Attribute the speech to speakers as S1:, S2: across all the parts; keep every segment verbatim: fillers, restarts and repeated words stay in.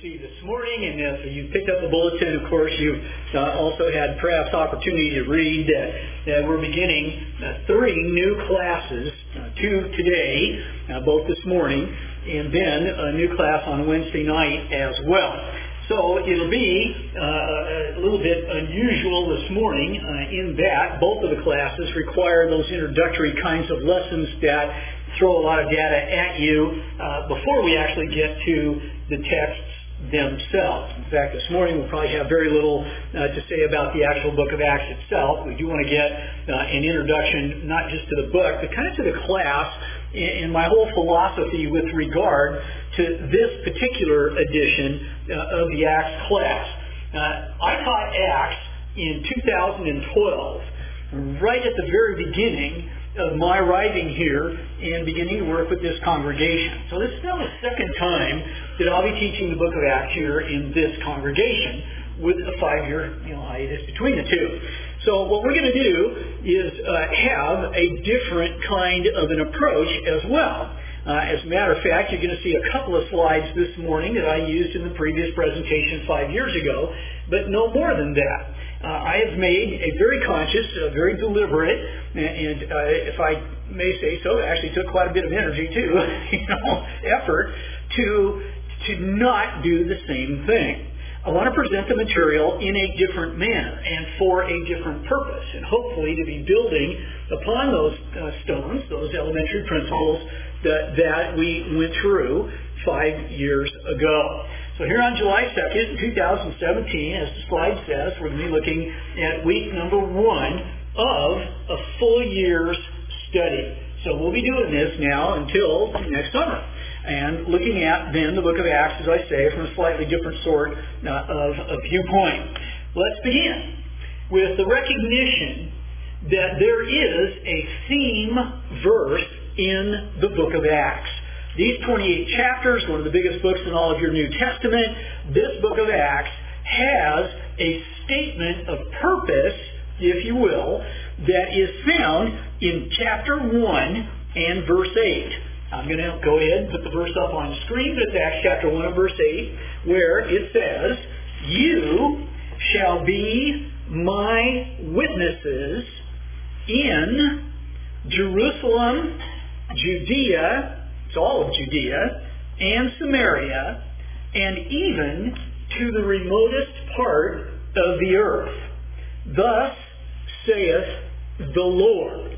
S1: see this morning, and if you picked up the bulletin, of course, you've uh, also had perhaps opportunity to read that, that we're beginning uh, three new classes, uh, two today, uh, both this morning, and then a new class on Wednesday night as well. So it'll be uh, a little bit unusual this morning uh, in that both of the classes require those introductory kinds of lessons that throw a lot of data at you uh, before we actually get to the texts themselves. In fact, this morning we'll probably have very little uh, to say about the actual book of Acts itself. We do want to get uh, an introduction not just to the book, but kind of to the class and my whole philosophy with regard to this particular edition uh, of the Acts class. Uh, I taught Acts in two thousand twelve, right at the very beginning of my arriving here and beginning to work with this congregation. So this is now the second time that I'll be teaching the book of Acts here in this congregation with a five-year you know, hiatus between the two. So what we're going to do is uh, have a different kind of an approach as well. Uh, as a matter of fact, you're going to see a couple of slides this morning that I used in the previous presentation five years ago, but no more than that. Uh, I have made a very conscious, uh, very deliberate, and, and uh, if I may say so, it actually took quite a bit of energy too, you know, effort to to not do the same thing. I want to present the material in a different manner and for a different purpose, and hopefully to be building upon those uh, stones, those elementary principles that, that we went through five years ago. So here on July second, two thousand seventeen, as the slide says, we're going to be looking at week number one of a full year's study. So we'll be doing this now until next summer, and looking at then the book of Acts, as I say, from a slightly different sort uh, of, of viewpoint. Let's begin with the recognition that there is a theme verse in the book of Acts. These twenty-eight chapters, one of the biggest books in all of your New Testament, this book of Acts has a statement of purpose, if you will, that is found in chapter one and verse eight. I'm going to go ahead and put the verse up on the screen, but it's Acts chapter one and verse eight, where it says, "You shall be my witnesses in Jerusalem, Judea," it's all of Judea, "and Samaria, and even to the remotest part of the earth. Thus saith the Lord."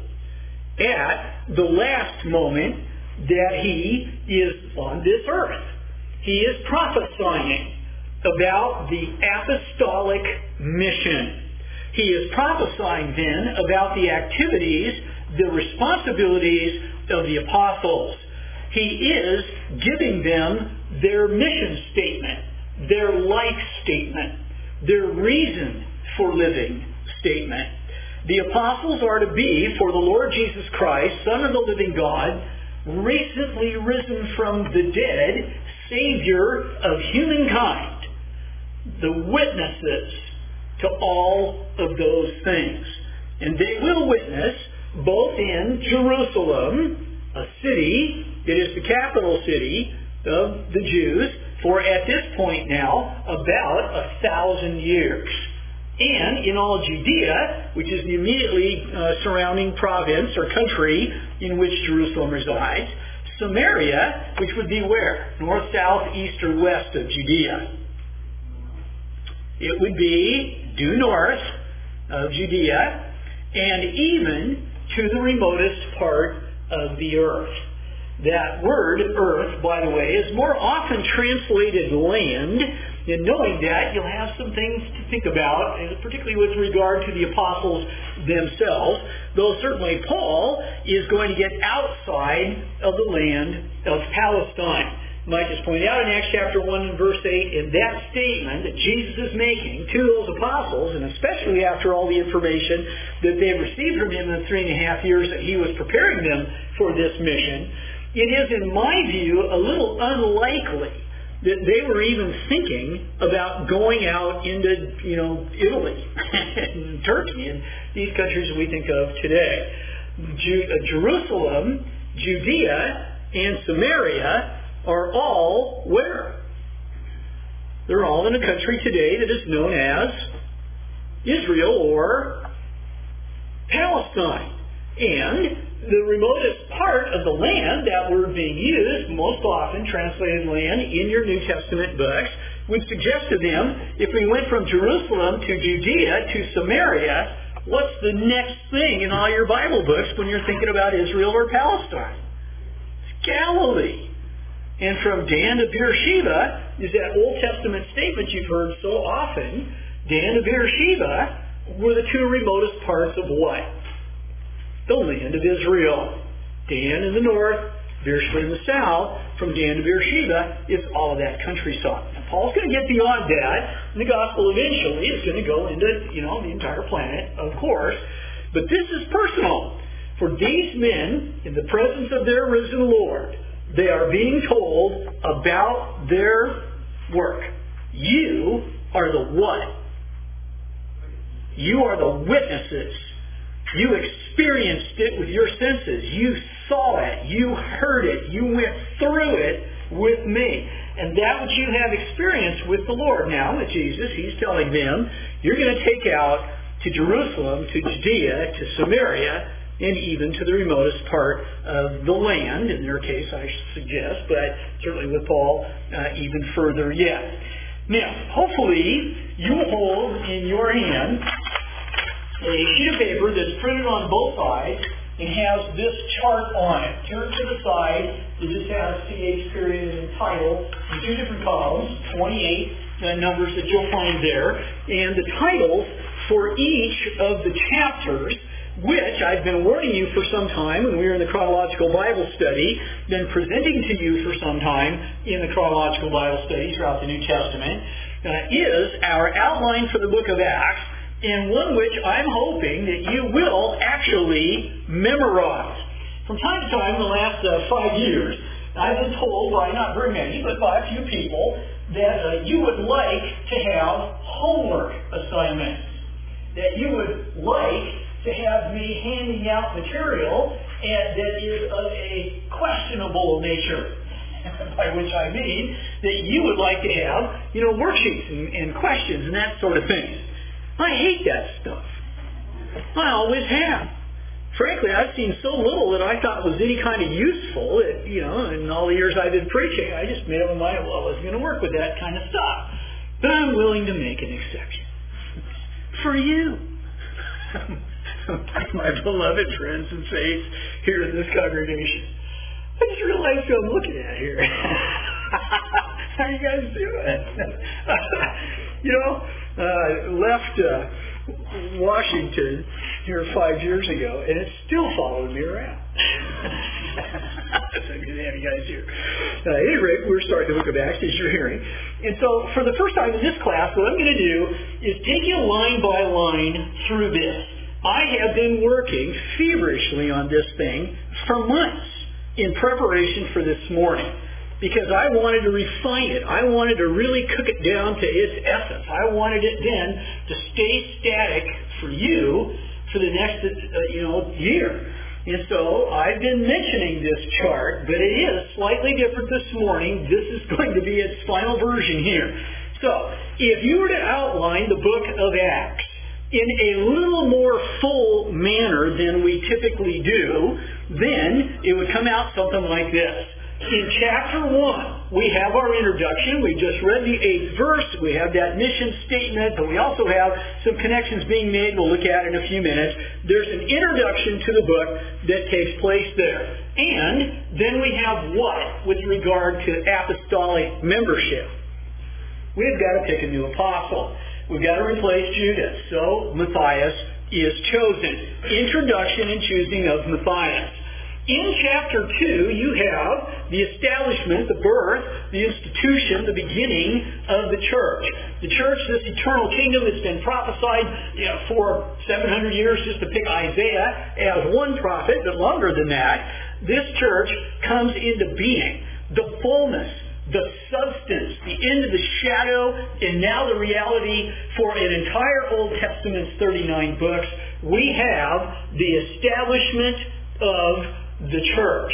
S1: At the last moment that he is on this earth, he is prophesying about the apostolic mission. He is prophesying then about the activities, the responsibilities of the apostles. He is giving them their mission statement, their life statement, their reason for living statement. The apostles are to be for the Lord Jesus Christ, Son of the living God, recently risen from the dead, Savior of humankind, the witnesses to all of those things. And they will witness both in Jerusalem, a city that is the capital city of the Jews for, at this point now, about a thousand years. And in all Judea, which is the immediately uh, surrounding province or country in which Jerusalem resides. Samaria, which would be where? North, south, east, or west of Judea. It would be due north of Judea, and even to the remotest part of the earth. That word, earth, by the way, is more often translated land. And knowing that, you'll have some things to think about, particularly with regard to the apostles themselves, though certainly Paul is going to get outside of the land of Palestine. I might just point out in Acts chapter one and verse eight, in that statement that Jesus is making to those apostles, and especially after all the information that they've received from him in the three and a half years that he was preparing them for this mission, it is, in my view, a little unlikely that they were even thinking about going out into, you know, Italy and Turkey and these countries that we think of today. Ju- Jerusalem, Judea, and Samaria are all where? They're all in a country today that is known as Israel or Palestine. And the remotest part of the land, that word being used, most often translated land in your New Testament books, would suggest to them, if we went from Jerusalem to Judea to Samaria, what's the next thing in all your Bible books when you're thinking about Israel or Palestine? It's Galilee. And from Dan to Beersheba is that Old Testament statement you've heard so often. Dan to Beersheba were the two remotest parts of what? The land of Israel. Dan in the north, Beersheba in the south. From Dan to Beersheba is all of that countryside. Now, Paul's going to get beyond that, and the gospel eventually is going to go into, you know, the entire planet, of course. But this is personal. For these men, in the presence of their risen Lord, they are being told about their work. You are the what? You are the witnesses. You experienced it with your senses. You saw it. You heard it. You went through it with me. And that which you have experienced with the Lord. Now, with Jesus, He's telling them, you're going to take out to Jerusalem, to Judea, to Samaria, and even to the remotest part of the land, in their case, I suggest, but certainly with Paul, uh, even further yet. Now, hopefully, you will hold in your hand a sheet of paper that's printed on both sides and has this chart on it. Turn to the side, it just has C H period and title in two different columns, twenty-eight uh, numbers that you'll find there, and the titles for each of the chapters, which I've been warning you for some time when we were in the chronological Bible study, been presenting to you for some time in the chronological Bible study throughout the New Testament, uh, is our outline for the book of Acts, and one which I'm hoping that you will actually memorize. From time to time in the last uh, five years, I've been told by not very many, but by a few people, that uh, you would like to have homework assignments, that you would like to have me handing out material and that is of a questionable nature. By which I mean that you would like to have, you know, worksheets and, and questions and that sort of thing. I hate that stuff. I always have. Frankly, I've seen so little that I thought was any kind of useful that, you know, in all the years I've been preaching, I just made up my mind, well, I wasn't going to work with that kind of stuff. But I'm willing to make an exception. For you. My beloved friends and saints here in this congregation. I just realized who I'm looking at here. How you guys doing? You know, uh, left uh, Washington here five years ago, and it's still following me around. So good to have you guys here. Uh, at any rate, we're starting the book of Acts, as you're hearing. And so, for the first time in this class, what I'm going to do is take you line by line through this. I have been working feverishly on this thing for months in preparation for this morning, because I wanted to refine it. I wanted to really cook it down to its essence. I wanted it then to stay static for you for the next uh, you know year. And so I've been mentioning this chart, but it is slightly different this morning. This is going to be its final version here. So if you were to outline the book of Acts in a little more full manner than we typically do, then it would come out something like this. In chapter one, we have our introduction. We just read the eighth verse. We have that mission statement, but we also have some connections being made we'll look at in a few minutes. There's an introduction to the book that takes place there. And then we have what with regard to apostolic membership? We've got to pick a new apostle. We've got to replace Judas. So Matthias is chosen. Introduction and choosing of Matthias. In chapter two, you have the establishment, the birth, the institution, the beginning of the church. The church, this eternal kingdom that's been prophesied you know, for seven hundred years, just to pick Isaiah as one prophet, but longer than that. This church comes into being. The fullness, the substance, the end of the shadow, and now the reality for an entire Old Testament's thirty-nine books. We have the establishment of the church.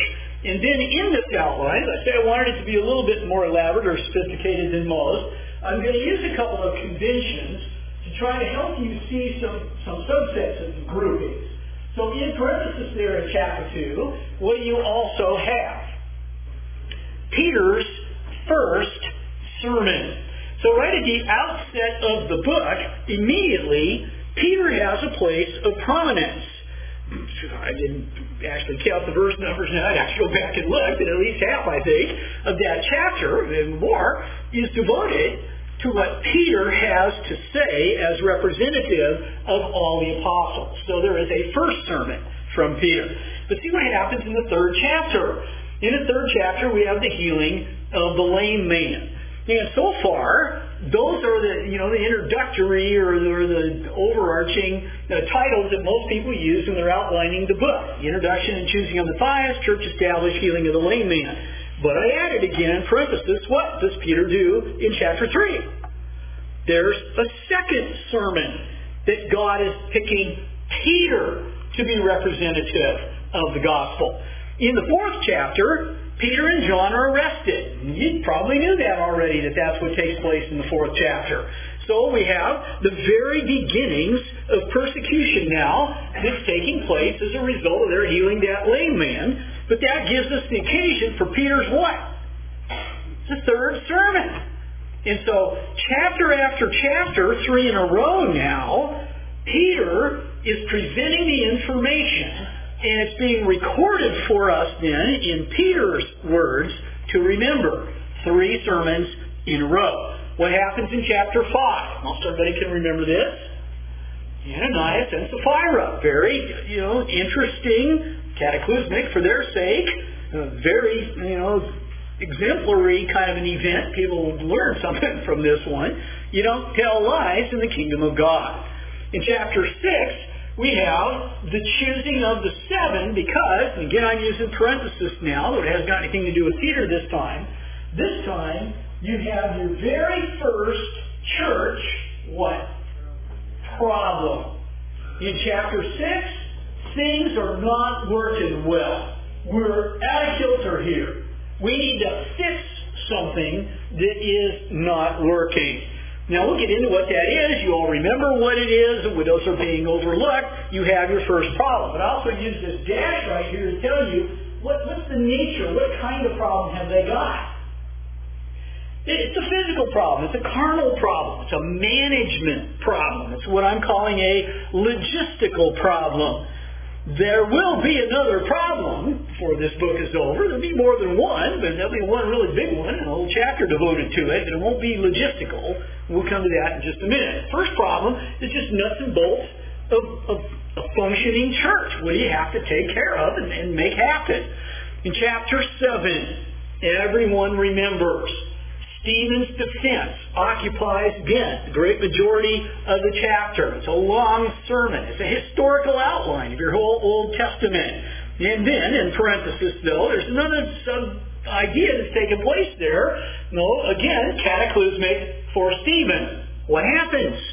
S1: And then in this outline, as I said, I wanted it to be a little bit more elaborate or sophisticated than most. I'm going to use a couple of conventions to try to help you see some, some subsets of groupings. So in parenthesis there in chapter two, what do you also have? Peter's first sermon. So right at the outset of the book, immediately, Peter has a place of prominence. I didn't actually count the verse numbers now. I'd have to go back and look, but at least half, I think, of that chapter and more is devoted to what Peter has to say as representative of all the apostles. So there is a first sermon from Peter. But see what happens in the third chapter. In the third chapter, we have the healing of the lame man. And so far, those are the, you know, the introductory or the, or the overarching uh, titles that most people use when they're outlining the book. The introduction and choosing of Matthias, church established, healing of the lame man. But I added again in parenthesis, what does Peter do in chapter three? There's a second sermon that God is picking Peter to be representative of the gospel. In the fourth chapter, Peter and John are arrested. You probably knew that already, that that's what takes place in the fourth chapter. So we have the very beginnings of persecution now that's taking place as a result of their healing that lame man. But that gives us the occasion for Peter's what? It's the third sermon. And so chapter after chapter, three in a row now, Peter is presenting the information. And it's being recorded for us then in Peter's words to remember. Three sermons in a row. What happens in chapter five? Most everybody can remember this. Ananias and Sapphira. Very, you know, interesting, cataclysmic for their sake. Uh, very, you know, exemplary kind of an event. People will learn something from this one. You don't tell lies in the kingdom of God. In chapter six, we have the choosing of the seven because, and again I'm using parenthesis now, though it hasn't got anything to do with Peter this time. This time, you have your very first church, what? Problem. In chapter six, things are not working well. We're out of kilter here. We need to fix something that is not working. Now we'll get into what that is. You all remember what it is. The widows are being overlooked. You have your first problem. But I also use this dash right here to tell you what, what's the nature, what kind of problem have they got. It's a physical problem. It's a carnal problem. It's a management problem. It's what I'm calling a logistical problem. There will be another problem before this book is over. There'll be more than one, but there'll be one really big one, and a whole chapter devoted to it, but it won't be logistical. We'll come to that in just a minute. First problem is just nuts and bolts of, of a functioning church. What do you have to take care of and, and make happen? In chapter seven, everyone remembers Stephen's defense occupies, again, the great majority of the chapter. It's a long sermon. It's a historical outline of your whole Old Testament. And then, in parenthesis, though, there's another sub-idea that's taken place there. No, again, cataclysmic for Stephen. What happens?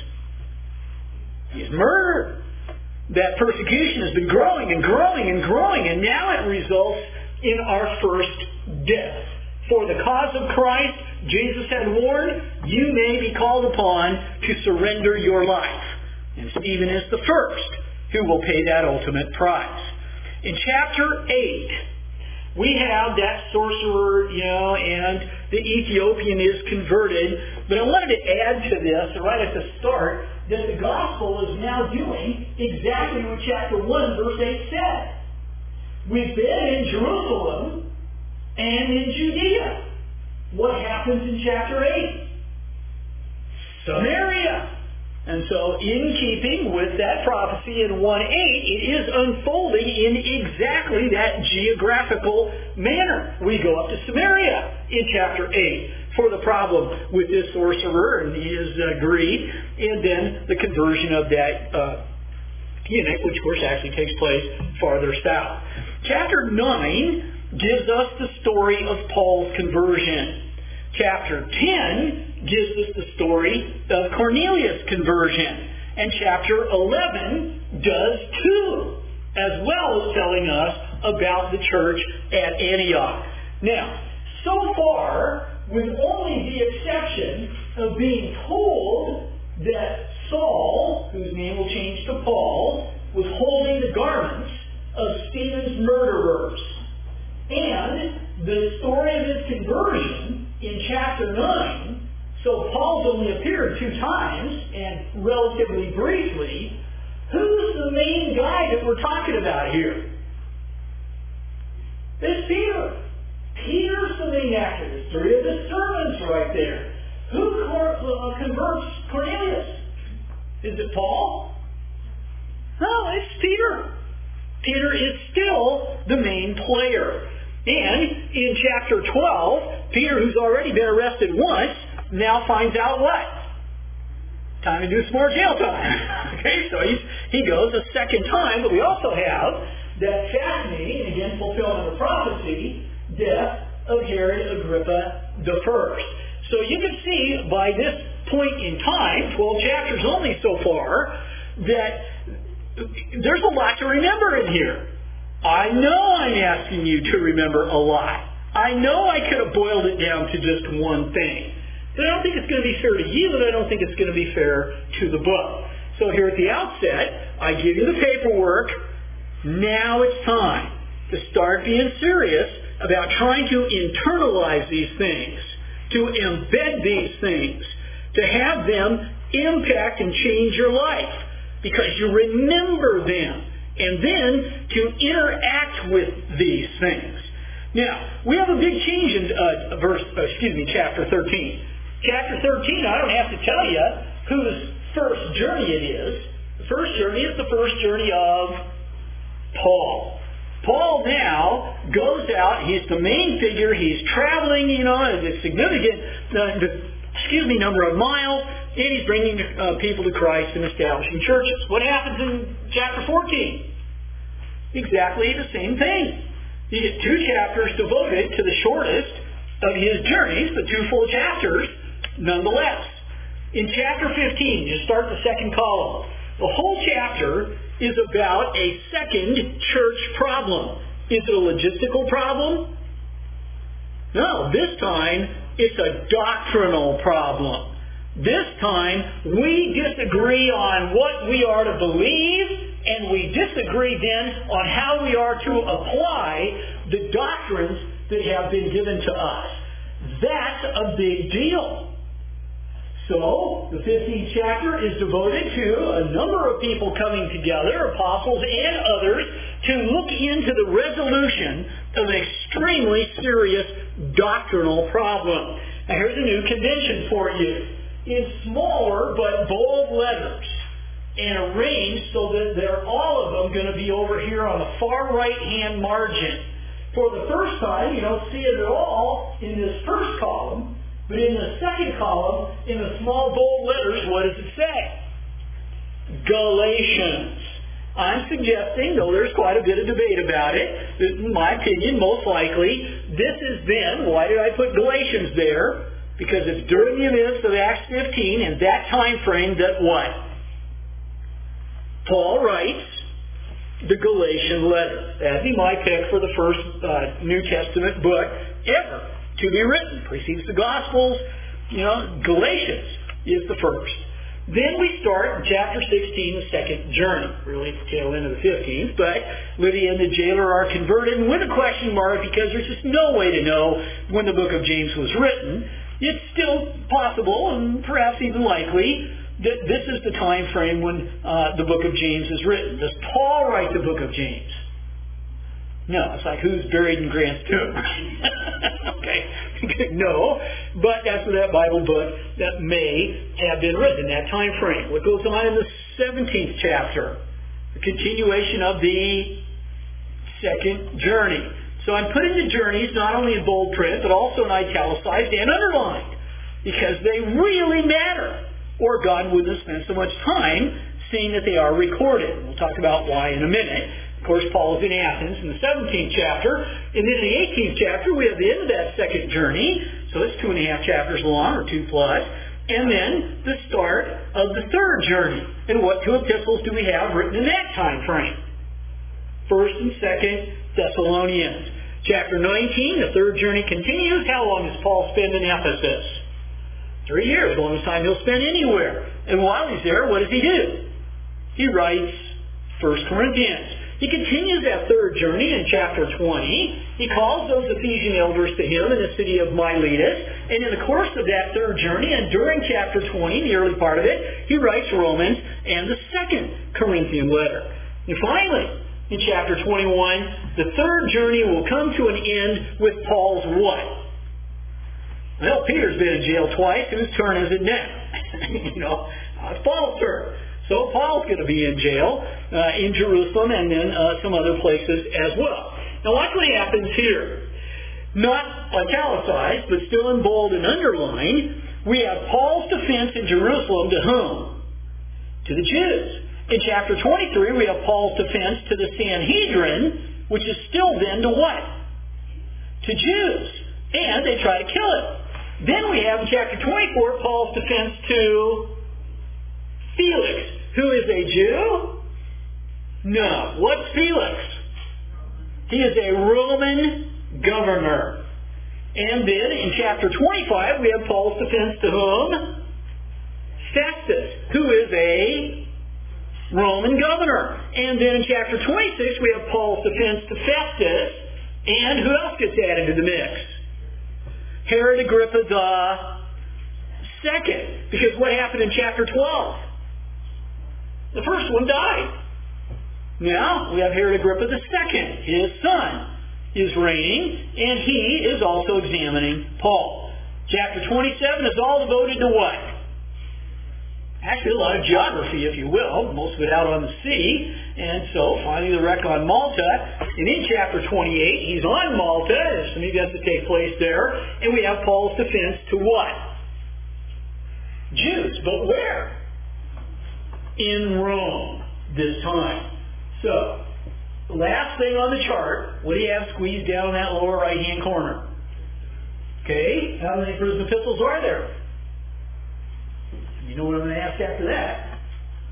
S1: He's murdered. That persecution has been growing and growing and growing, and now it results in our first death. For the cause of Christ, Jesus had warned, you may be called upon to surrender your life. And Stephen is the first who will pay that ultimate price. In chapter eight, we have that sorcerer, you know, and the Ethiopian is converted. But I wanted to add to this, right at the start, that the gospel is now doing exactly what chapter one, verse eight said. We've been in Jerusalem and in Judea. What happens in chapter eight? Samaria. And so in keeping with that prophecy in one eight, it is unfolding in exactly that geographical manner. We go up to Samaria in chapter eight for the problem with this sorcerer and his uh, greed, and then the conversion of that uh, eunuch, which of course actually takes place farther south. Chapter nine gives us the story of Paul's conversion. Chapter ten gives us the story of Cornelius' conversion. And chapter eleven does too, as well as telling us about the church at Antioch. Now, so far, with only the exception of being told that Saul, whose name will change to Paul, was holding the garments of Stephen's murderers. And the story of his conversion in chapter nine, so Paul's only appeared two times, and relatively briefly. Who's the main guy that we're talking about here? It's Peter. Peter's the main actor. There's three of his sermons right there. Who converts Cornelius? Is it Paul? No, it's Peter. Peter is still the main player. And in chapter twelve, Peter, who's already been arrested once, now finds out what? Time to do some more jail time. Okay, so he's, he goes a second time, but we also have that fascinating, again, fulfillment of prophecy, death of Herod Agrippa the First. So you can see by this point in time, twelve chapters only so far, that there's a lot to remember in here. I know I'm asking you to remember a lot. I know I could have boiled it down to just one thing. But I don't think it's going to be fair to you, and I don't think it's going to be fair to the book. So here at the outset, I give you the paperwork. Now it's time to start being serious about trying to internalize these things, to embed these things, to have them impact and change your life, because you remember them, and then to interact with these things. Now, we have a big change in uh, verse, uh, excuse me, chapter thirteen. Chapter thirteen, I don't have to tell you whose first journey it is. The first journey is the first journey of Paul. Paul now goes out. He's the main figure. He's traveling, you know, a significant, uh, excuse me, number of miles, and he's bringing uh, people to Christ and establishing churches. What happens in chapter fourteen? Exactly the same thing. You get two chapters devoted to the shortest of his journeys, but two full chapters nonetheless. In chapter fifteen, you start the second column. The whole chapter is about a second church problem. Is it a logistical problem? No, this time it's a doctrinal problem. This time we disagree on what we are to believe, and we disagree then on how we are to apply the doctrines that have been given to us. That's a big deal. So, the fifteenth chapter is devoted to a number of people coming together, apostles and others, to look into the resolution of an extremely serious doctrinal problem. Now, here's a new convention for you. In smaller but bold letters, and arranged so that they're all of them going to be over here on the far right-hand margin. For the first time, you don't see it at all in this first column, but in the second column, in the small bold letters, what does it say? Galatians. I'm suggesting, though there's quite a bit of debate about it, that in my opinion, most likely, this is then, why did I put Galatians there? Because it's during the events of Acts fifteen, and that time frame that what? Paul writes the Galatian letter. That'd be my pick for the first uh, New Testament book ever to be written. Precedes the Gospels. You know, Galatians is the first. Then we start in chapter sixteen, the second journey. Really, it's the tail end of the fifteenth. But Lydia and the jailer are converted, and with a question mark, because there's just no way to know when the book of James was written. It's still possible, and perhaps even likely, that this is the time frame when uh, the book of James is written. Does Paul write the book of James? No. It's like, who's buried in Grant's tomb? Okay. No. But that's that Bible book that may have been written in that time frame. What goes on in the seventeenth chapter? The continuation of the second journey. So I'm putting the journeys not only in bold print, but also in italicized and underlined, because they really matter, or God wouldn't have spent so much time seeing that they are recorded. We'll talk about why in a minute. Of course, Paul is in Athens in the seventeenth chapter, and then in the eighteenth chapter we have the end of that second journey, so it's two and a half chapters long, or two plus, and then the start of the third journey. And what two epistles do we have written in that time frame? First and second Thessalonians. Chapter nineteen, the third journey continues. How long does Paul spend in Ephesus? Three years, the longest time he'll spend anywhere. And while he's there, what does he do? He writes First Corinthians. He continues that third journey in chapter twenty. He calls those Ephesian elders to him in the city of Miletus. And in the course of that third journey, and during chapter twenty, the early part of it, he writes Romans and the second Corinthian letter. And finally, in chapter twenty-one, the third journey will come to an end with Paul's what? Well, Peter's been in jail twice. Whose turn is it now? you know, it's Paul's turn. So Paul's going to be in jail uh, in Jerusalem and then uh, some other places as well. Now watch what happens here. Not italicized, but still in bold and underlined, we have Paul's defense in Jerusalem to whom? To the Jews. In chapter twenty-three, we have Paul's defense to the Sanhedrin, which is still then to what? To Jews. And they try to kill him. Then we have in chapter twenty-four, Paul's defense to Felix. Who is a Jew? No. What's Felix? He is a Roman governor. And then in chapter twenty-five, we have Paul's defense to whom? Festus, who is a Roman governor. And then in chapter twenty-six, we have Paul's defense to Festus. And who else gets added to the mix? Herod Agrippa the second. Because what happened in chapter twelve? The first one died. Now we have Herod Agrippa the second. His son is reigning, and he is also examining Paul. Chapter twenty-seven is all devoted to what? Actually, a lot of geography, if you will. Most of it out on the sea. And so, finding the wreck on Malta. And in chapter twenty-eight, he's on Malta. There's some events that take place there. And we have Paul's defense to what? Jews. But where? In Rome this time. So, the last thing on the chart, what do you have squeezed down in that lower right-hand corner? Okay, how many prison epistles are there? You know what I'm going to ask after that.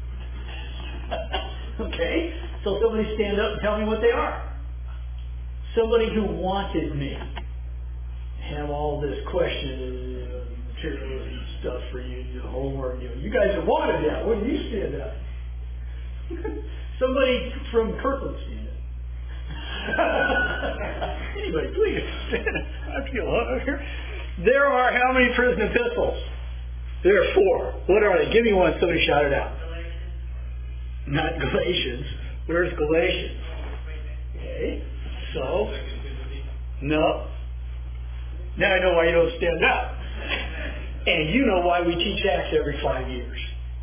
S1: okay, so somebody stand up and tell me what they are. Somebody who wanted me to have all this question uh, material and stuff for you, do homework. You, know, you guys have wanted that. Wouldn't you stand up? Somebody from Kirkland stand up. Anybody, please stand up. I feel hungry. There are how many prison epistles? There are four. What are they? Give me one. Somebody shout it out. Galatians. Not Galatians. Where's Galatians? Okay. So, no. Now I know why you don't stand up. And you know why we teach Acts every five years.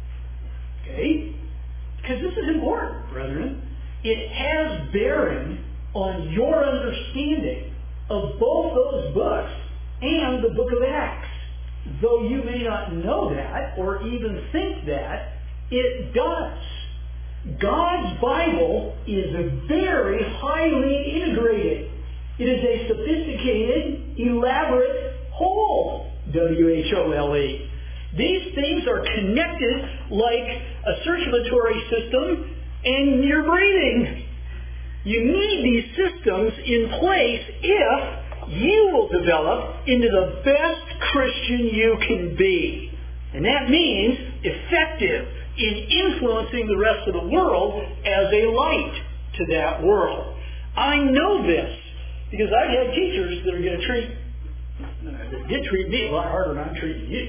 S1: Okay? Because this is important, brethren. It has bearing on your understanding of both those books and the book of Acts. Though you may not know that or even think that, it does. God's Bible is very highly integrated. It is a sophisticated, elaborate whole. W H O L E. These things are connected like a circulatory system and your breathing. You need these systems in place if you will develop into the best Christian you can be. And that means effective in influencing the rest of the world as a light to that world. I know this because I've had teachers that are going to treat, that did treat me a lot harder than I'm treating you.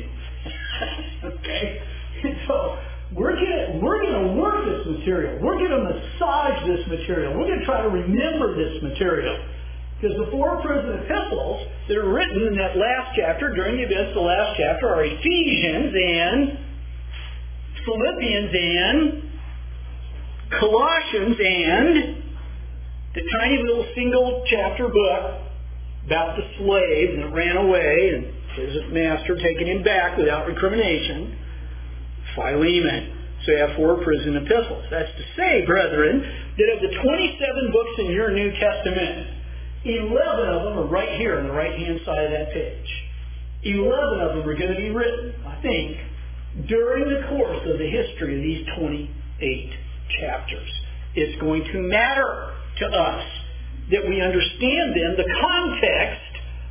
S1: okay? And so we're going we're gonna work this material. We're going to massage this material. We're going to try to remember this material. Because the four prison epistles that are written in that last chapter, during the events of the last chapter, are Ephesians and Philippians and Colossians and the tiny little single chapter book about the slave that ran away and his master taking him back without recrimination, Philemon. So you have four prison epistles. That's to say, brethren, that of the twenty-seven books in your New Testament, eleven of them are right here on the right-hand side of that page. eleven of them are going to be written, I think, during the course of the history of these twenty-eight chapters. It's going to matter to us that we understand then the context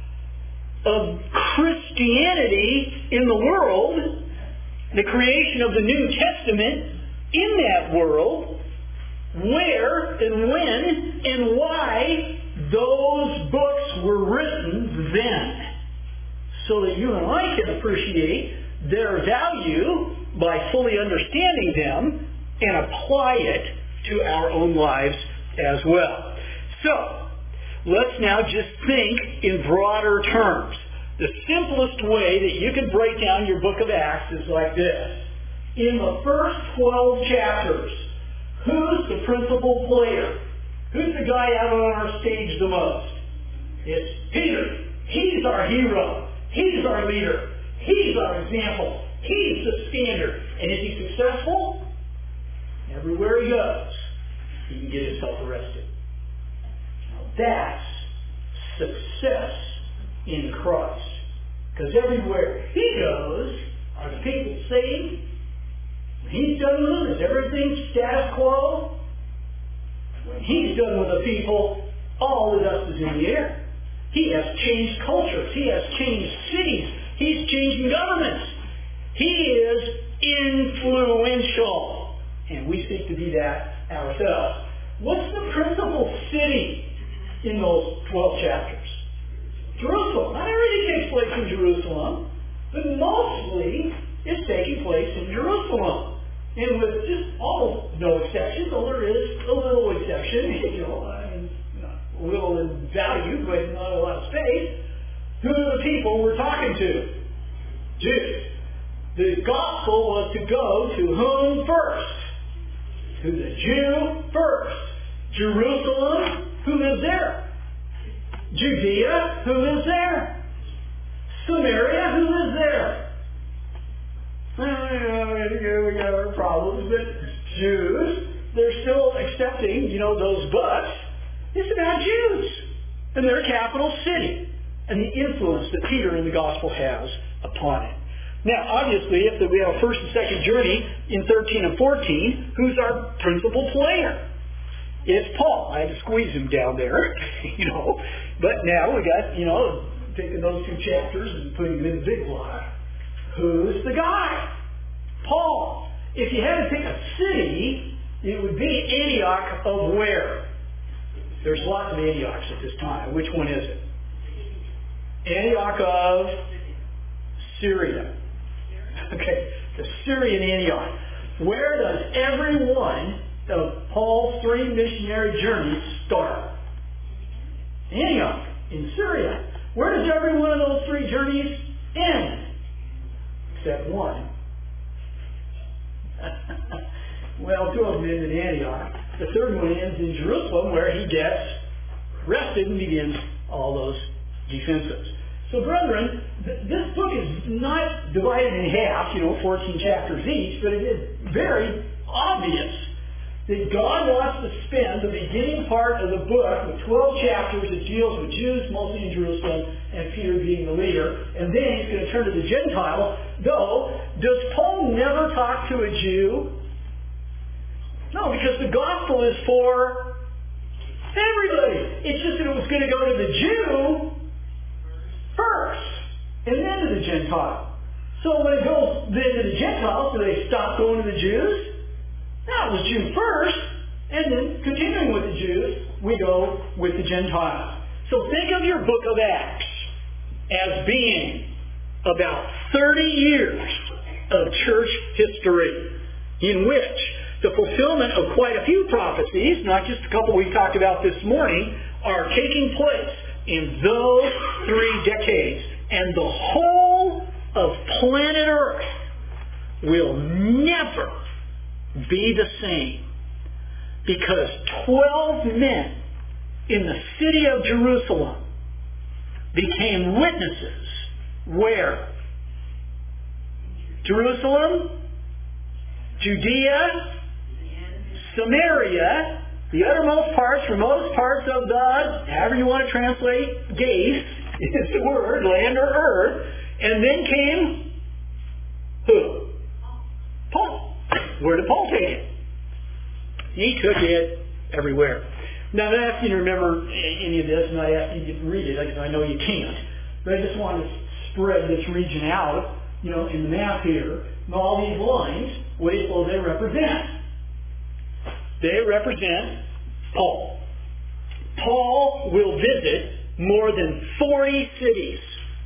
S1: of Christianity in the world, the creation of the New Testament in that world, where and when and why those books were written then, so that you and I can appreciate their value by fully understanding them and apply it to our own lives as well. So, let's now just think in broader terms. The simplest way that you can break down your book of Acts is like this. In the first twelve chapters, who's the principal player? Who's the guy out on our stage the most? It's Peter. He's our hero. He's our leader. He's our example. He's the standard. And is he successful? Everywhere he goes, he can get himself arrested. Now that's success in Christ. Because everywhere he goes, are the people saved? When he's done with them, is everything status quo? When he's done with the people, all the dust is in the air. He has changed cultures. He has changed cities. He's changing governments. He is influential. And we seek to be that ourselves. What's the principal city in those twelve chapters? Jerusalem. Not everything takes place in Jerusalem, but mostly it's taking place in Jerusalem. And with just almost no exceptions, though there is a little exception, you know, I mean, not a little in value, but not a lot of space. Who are the people we're talking to? Jews. The gospel was to go to whom first? To the Jew first. Jerusalem, who lives there? Judea, who lives there? Samaria, who lives there? Well, you know, we got our problems, but Jews, they're still accepting, you know, those buts. It's about Jews and their capital city and the influence that Peter in the gospel has upon it. Now, obviously, if we have a first and second journey in thirteen and fourteen, who's our principal player? It's Paul. I had to squeeze him down there, you know. But now we got, you know, taking those two chapters and putting them in the big block. Who's the guy? Paul. If you had to pick a city, it would be Antioch of where? There's lots of Antiochs at this time. Which one is it? Antioch of Syria. Okay, the Syrian Antioch. Where does every one of Paul's three missionary journeys start? Antioch, in Syria. Where does every one of those three journeys end? Except one. Well, two of them end in Antioch. The third one ends in Jerusalem, where he gets arrested and begins all those defenses. So, brethren, th- this book is not divided in half, you know, fourteen chapters each, but it is very obvious that God wants to spend the beginning part of the book with twelve chapters that deals with Jews, mostly in Jerusalem, and Peter being the leader. And then he's going to turn to the Gentiles. Though, does Paul never talk to a Jew? No, because the gospel is for everybody. It's just that it was going to go to the Jew first, and then to the Gentile. So when it goes then to the Gentiles, do they stop going to the Jews? No, it was Jew first, and then continuing with the Jews, we go with the Gentiles. So think of your book of Acts as being about thirty years of church history in which the fulfillment of quite a few prophecies, not just a couple we talked about this morning, are taking place in those three decades. And the whole of planet Earth will never be the same, because twelve men in the city of Jerusalem became witnesses. Where? Jerusalem, Judea, Samaria, the uttermost parts, remote parts of the, however you want to translate, gaze, is the word, land or earth. And then came who? Paul. Where did Paul take it? He took it everywhere. Now, I'm not asking you to remember any of this, and I ask you to read it because I know you can't. But I just want to spread this region out, you know, in the map here. And all these lines, what do you suppose they represent? They represent Paul. Paul will visit more than forty cities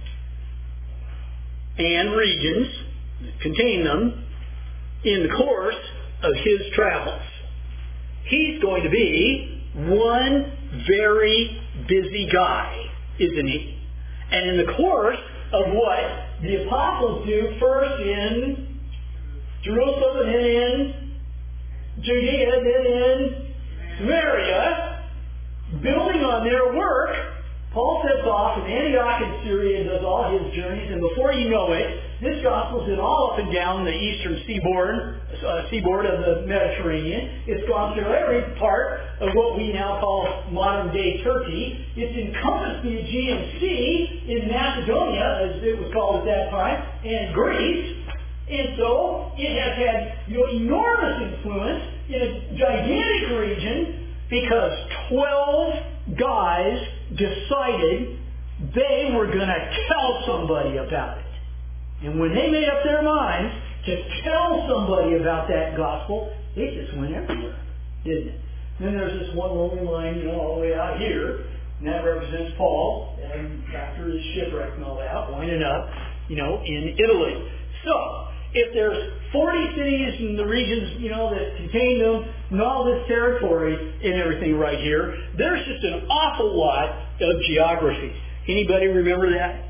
S1: and regions, contain them, in the course of his travels. He's going to be one very busy guy, isn't he? And in the course of what the apostles do, first in Jerusalem, and then in Judea, and then in Samaria, building on their work, Paul sets off from Antioch in Syria and does all his journeys, and before you know it, this gospel's been all up and down the eastern seaboard, uh, seaboard of the Mediterranean. It's gone through every part of what we now call modern-day Turkey. It's encompassed the Aegean Sea in Macedonia, as it was called at that time, and Greece. And so it has had, you know, enormous influence in a gigantic region because twelve guys decided they were going to tell somebody about it. And when they made up their minds to tell somebody about that gospel, they just went everywhere, didn't it? Then there's this one lonely line, you know, all the way out here, and that represents Paul, and after his shipwreck and all that, winding up, you know, in Italy. So, if there's forty cities in the regions, you know, that contain them, and all this territory and everything right here, there's just an awful lot of geography. Anybody remember that?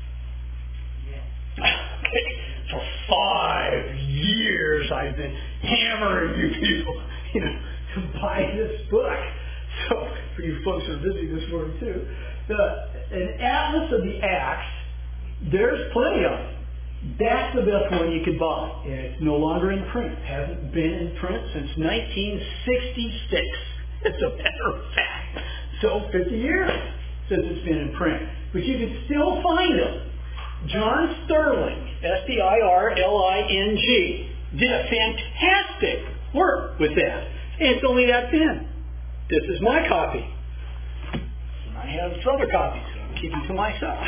S1: Okay. For five years I've been hammering you people, you know, to buy this book. So, for you folks who are busy this morning too, the, an Atlas of the Acts, there's plenty of them. That's the best one you could buy. And it's no longer in print. It hasn't been in print since nineteen sixty-six. As a matter of fact. So fifty years since it's been in print. But you can still find them. John Sterling, S T I R L I N G, did a fantastic work with that. And it's only that thin. This is my copy. I have other copies. I'm keeping to myself.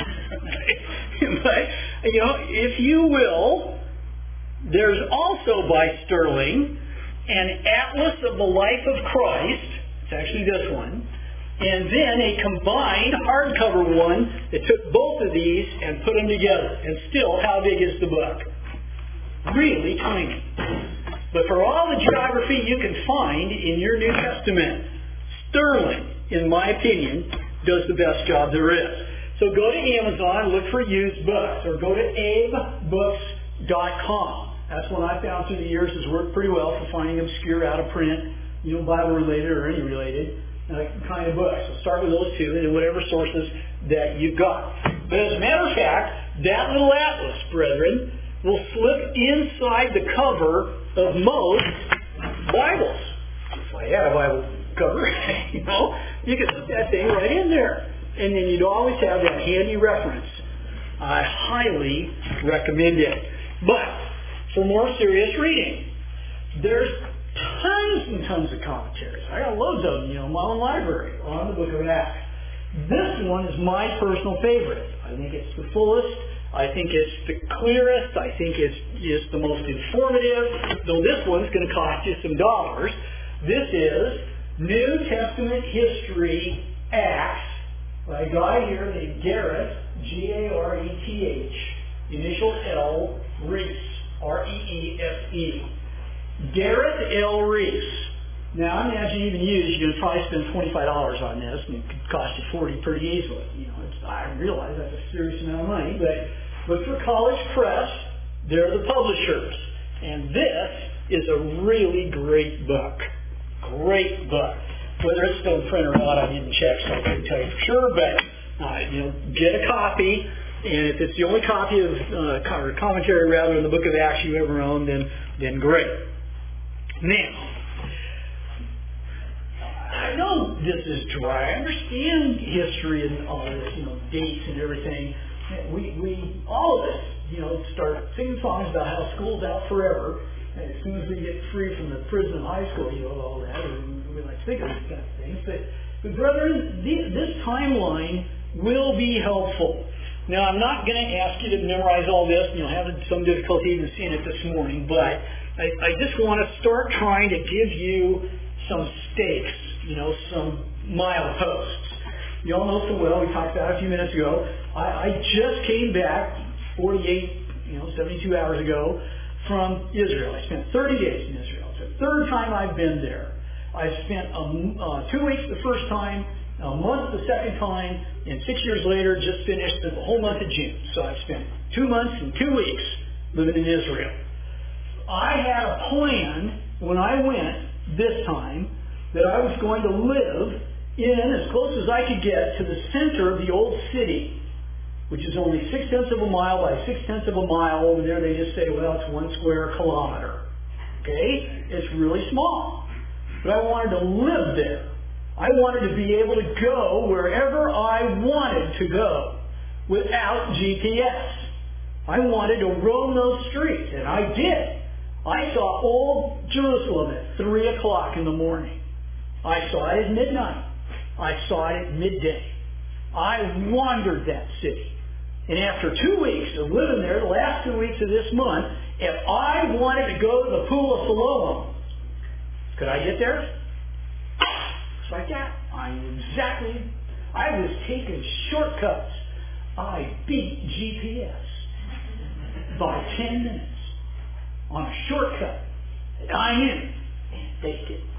S1: But, you know, if you will, there's also by Sterling an Atlas of the Life of Christ. It's actually this one. And then a combined hardcover one that took both of these and put them together. And still, how big is the book? Really tiny. But for all the geography you can find in your New Testament, Sterling, in my opinion, does the best job there is. So go to Amazon, look for used books, or go to abe books dot com. That's one I found through the years has worked pretty well for finding obscure, out of print, you know, Bible related or any related uh, kind of books. So start with those two and then whatever sources that you've got. But as a matter of fact, that little atlas, brethren, will slip inside the cover of most Bibles. If I had a Bible cover, you know, you could put that thing right in there. And then you'd always have that handy reference. I highly recommend it. But for more serious reading, there's tons and tons of commentaries. I got loads of them, you know, in my own library on the Book of Acts. This one is my personal favorite. I think it's the fullest. I think it's the clearest. I think it's just the most informative. Though this one's going to cost you some dollars. This is New Testament History Acts by a guy here named Garrett, G A R E T H, initial L, Reese, R E E S E. Garrett L. Reese. Now, I imagine even you, you can probably spend twenty-five dollars on this, and it could cost you forty dollars pretty easily. You know, it's, I realize that's a serious amount of money, but, but for College Press, they're the publishers. And this is a really great book. Great book. Whether it's still in print or not, I didn't check, so I couldn't tell you for sure. But uh, you know, get a copy, and if it's the only copy of uh, or commentary rather in the Book of Acts you ever own, then then great. Now, I know this is dry. I understand history and all this, you know, dates and everything. We we all of us you know, start singing songs about how school's out forever. And as soon as we get free from the prison and high school, you know, all that, and we like to think of these kind of things. But, but brethren, the, this timeline will be helpful. Now, I'm not going to ask you to memorize all this, and you'll have some difficulty even seeing it this morning, but I, I just want to start trying to give you some stakes, you know, some mileposts. You all know so well, we talked about it a few minutes ago, I, I just came back forty-eight, you know, seventy-two hours ago from Israel. I spent thirty days in Israel. It's the third time I've been there. I spent um, uh, two weeks the first time, a month the second time, and six years later just finished the whole month of June. So I've spent two months and two weeks living in Israel. I had a plan when I went this time that I was going to live in as close as I could get to the center of the old city, which is only six-tenths of a mile by six-tenths of a mile. Over there they just say, well, it's one square kilometer. Okay? It's really small. But I wanted to live there. I wanted to be able to go wherever I wanted to go without G P S. I wanted to roam those streets, and I did. I saw old Jerusalem at three o'clock in the morning. I saw it at midnight. I saw it at midday. I wandered that city. And after two weeks of living there, the last two weeks of this month, if I wanted to go to the Pool of Siloam, could I get there? Just like that. I knew exactly. I was taking shortcuts. I beat G P S by ten minutes on a shortcut that I knew, and they didn't.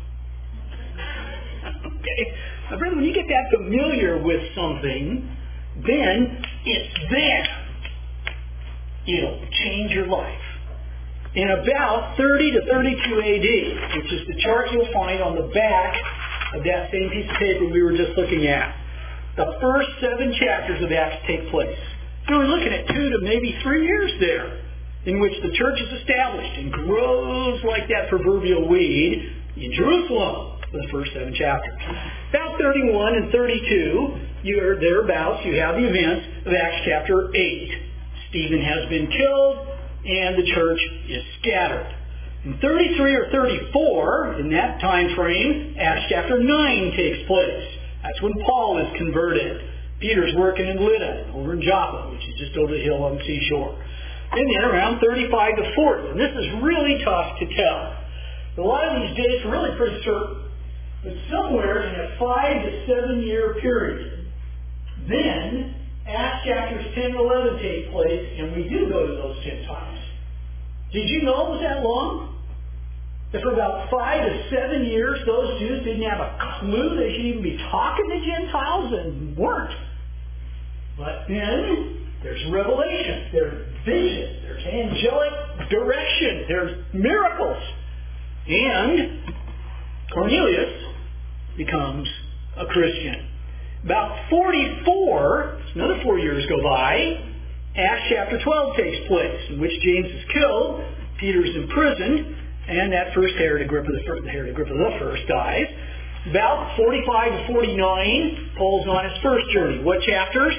S1: Okay? Now, brother, when you get that familiar with something, then it's there. It'll change your life. In about thirty to thirty-two A D, which is the chart you'll find on the back of that same piece of paper we were just looking at, the first seven chapters of Acts take place. So we're looking at two to maybe three years there, in which the church is established and grows like that proverbial weed in Jerusalem for the first seven chapters. About thirty-one and thirty-two, you're thereabouts, you have the events of Acts chapter eight. Stephen has been killed, and the church is scattered. In thirty-three or thirty-four, in that time frame, Acts chapter nine takes place. That's when Paul is converted. Peter's working in Lydda, over in Joppa, which is just over the hill on the seashore. And then around thirty-five to forty. And this is really tough to tell. A lot of these dates are really pretty certain. But somewhere in a five to seven year period, then Acts chapters ten and eleven take place, and we do go to those Gentiles. Did you know it was that long? That for about five to seven years, those Jews didn't have a clue they should even be talking to Gentiles and weren't. But then there's revelation, there's vision, there's angelic direction, there's miracles. And Cornelius becomes a Christian. About forty-four, another four years go by, Acts chapter twelve takes place, in which James is killed, Peter's imprisoned, and that first Herod Agrippa the first, Herod Agrippa the first dies. About forty-five to forty-nine, Paul's on his first journey. What chapters?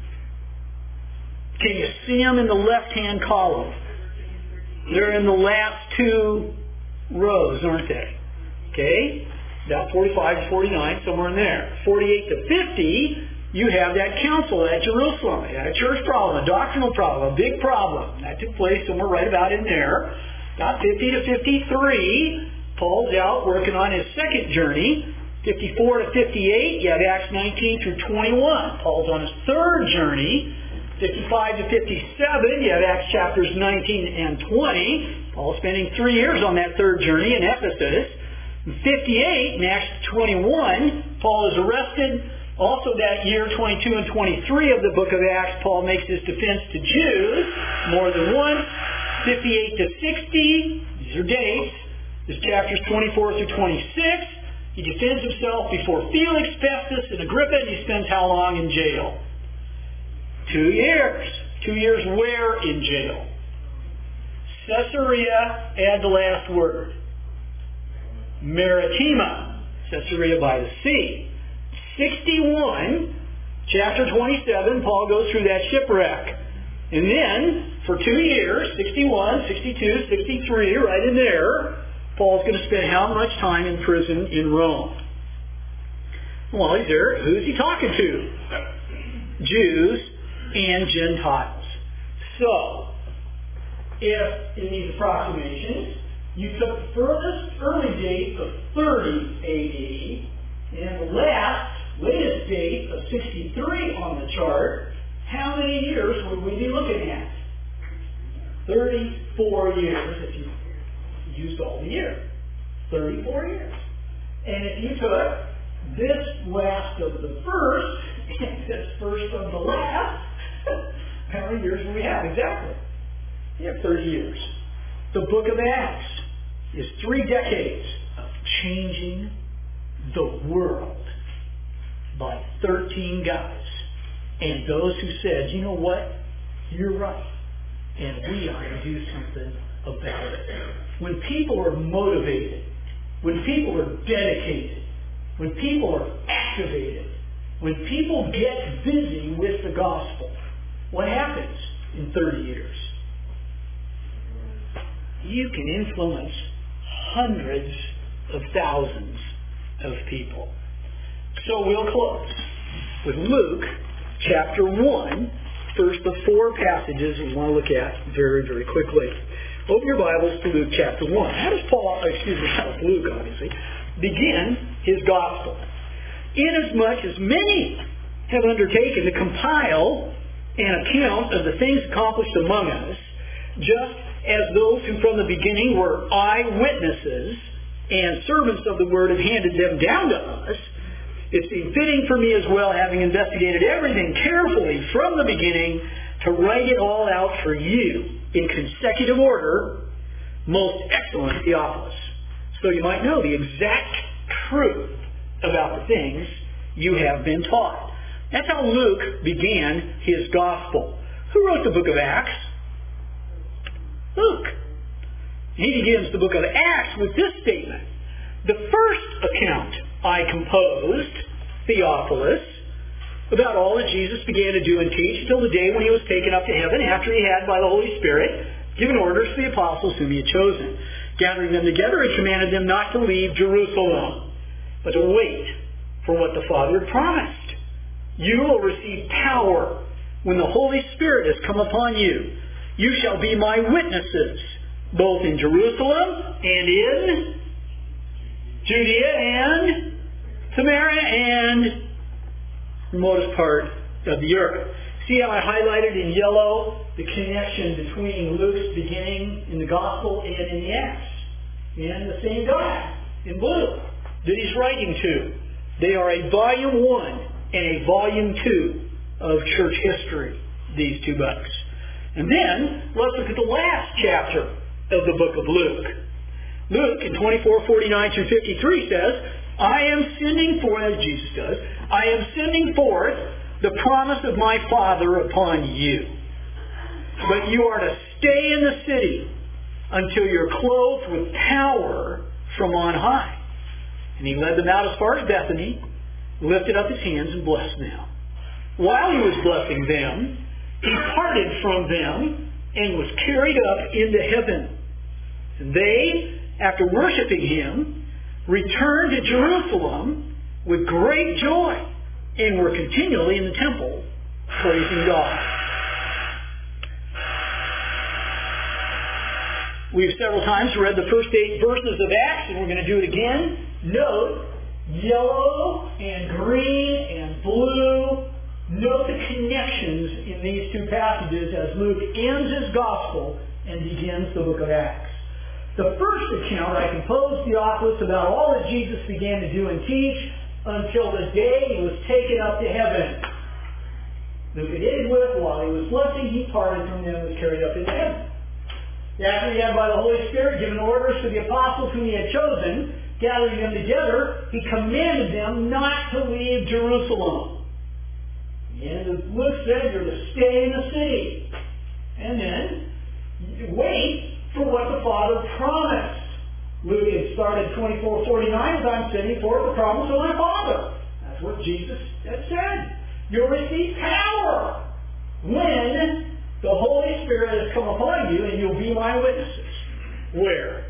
S1: Can you see them in the left-hand column? They're in the last two rows, aren't they? Okay? About forty-five to forty-nine, somewhere in there. forty-eight to fifty, you have that council at Jerusalem. You had a church problem, a doctrinal problem, a big problem. That took place somewhere right about in there. About fifty to fifty-three, Paul's out working on his second journey. fifty-four to fifty-eight, you have Acts nineteen through twenty-one. Paul's on his third journey. fifty-five to fifty-seven, you have Acts chapters nineteen and twenty. Paul's spending three years on that third journey in Ephesus. In fifty-eight, in Acts twenty-one, Paul is arrested. Also that year, twenty-two and twenty-three of the book of Acts, Paul makes his defense to Jews more than once. fifty-eight to sixty, these are dates. This chapters twenty-four through twenty-six. He defends himself before Felix, Festus, and Agrippa, and he spends how long in jail? Two years. Two years where in jail? Caesarea, add the last word. Maritima, Caesarea by the sea. sixty-one, chapter twenty-seven, Paul goes through that shipwreck. And then, for two years, sixty-one, sixty-two, sixty-three, right in there, Paul's going to spend how much time in prison in Rome? Well, he's there. Who's he talking to? Jews and Gentiles. So, if in these approximations you took the furthest early date of thirty A D and the last, latest date of sixty-three on the chart, how many years would we be looking at? thirty-four years if you used all the years. thirty-four years. And if you took this last of the first and this first of the last, how many years do we have? Exactly. You have thirty years. The book of Acts is three decades of changing the world by thirteen guys. And those who said, you know what? You're right. And we ought to do something about it. When people are motivated, when people are dedicated, when people are activated, when people get busy with the gospel, what happens in thirty years? You can influence hundreds of thousands of people. So we'll close with Luke chapter one, first of four passages we want to look at very, very quickly. Open your Bibles to Luke chapter one. How does Paul, excuse me, how does Luke, obviously, begin his gospel? Inasmuch as many have undertaken to compile an account of the things accomplished among us, just as those who from the beginning were eyewitnesses and servants of the word have handed them down to us, it seemed fitting for me as well, having investigated everything carefully from the beginning, to write it all out for you in consecutive order, most excellent Theophilus, so you might know the exact truth about the things you have been taught. That's how Luke began his gospel. Who wrote the book of Acts? Luke. He begins the book of Acts with this statement. The first account I composed, Theophilus, about all that Jesus began to do and teach until the day when he was taken up to heaven, after he had, by the Holy Spirit, given orders to the apostles whom he had chosen. Gathering them together, he commanded them not to leave Jerusalem, but to wait for what the Father had promised. You will receive power when the Holy Spirit has come upon you. You shall be my witnesses, both in Jerusalem and in Judea and Samaria and the remotest part of the earth. See how I highlighted in yellow the connection between Luke's beginning in the Gospel and in the Acts? And the same guy in blue that he's writing to. They are a volume one and a volume two of church history, these two books. And then, let's look at the last chapter of the book of Luke. Luke, in twenty-four forty-nine through fifty-three, says, I am sending forth, as Jesus does, I am sending forth the promise of my Father upon you. But you are to stay in the city until you're clothed with power from on high. And he led them out as far as Bethany, lifted up his hands and blessed them. While he was blessing them, he parted from them and was carried up into heaven. And they, after worshiping him, returned to Jerusalem with great joy and were continually in the temple praising God. We've several times read the first eight verses of Acts, and we're going to do it again. Note yellow and green and blue. Note the connections in these two passages as Luke ends his gospel and begins the book of Acts. The first account I composed, Theophilus, about all that Jesus began to do and teach until the day he was taken up to heaven. Luke ended with, while he was blessing, he parted from them and was carried up into heaven. After he had, by the Holy Spirit, given orders to the apostles whom he had chosen, gathering them together, he commanded them not to leave Jerusalem. And as Luke said, you're to stay in the city. And then wait for what the Father promised. Luke had started twenty-four forty-nine as I'm sending forth the promise of my Father. That's what Jesus had said. You'll receive power when The Holy Spirit has come upon you, and you'll be my witnesses. Where?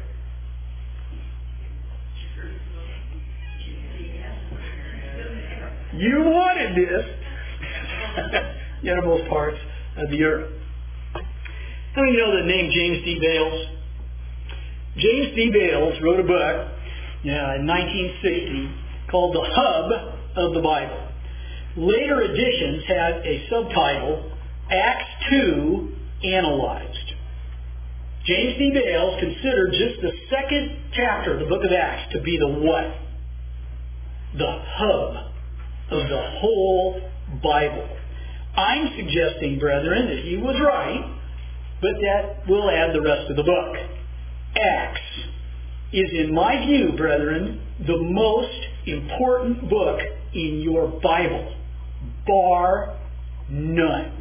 S1: You wanted this. The uttermost parts of the earth. How many know the name James D. Bales? James D. Bales wrote a book yeah, in nineteen sixty called The Hub of the Bible. Later editions had a subtitle, Acts two Analyzed. James D. Bales considered just the second chapter of the book of Acts to be the what? The hub of the whole Bible. I'm suggesting, brethren, that he was right, but that we'll add the rest of the book. Acts is, in my view, brethren, the most important book in your Bible, bar none.